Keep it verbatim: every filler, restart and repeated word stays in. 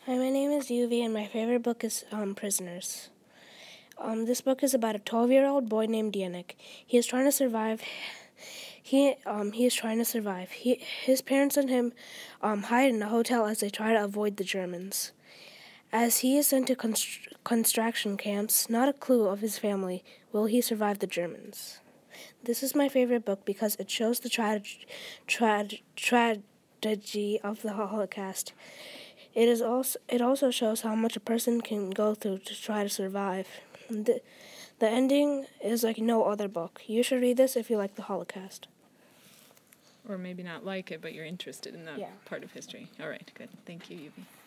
Hi, my name is Yuvi, and my favorite book is um, Prisoners. Um, this book is about a twelve-year-old boy named Yannick. He is trying to survive. He um he is trying to survive. He his parents and him um hide in a hotel as they try to avoid the Germans. As he is sent to const- construction camps, not a clue of his family will he survive the Germans. This is my favorite book because it shows the tra- tra- tragedy of the Holocaust. It is also it also shows how much a person can go through to try to survive. The, the ending is like no other book. You should read this if you like the Holocaust. Or maybe not like it, but you're interested in that Yeah. part of history. All right, good. Thank you, Yubi.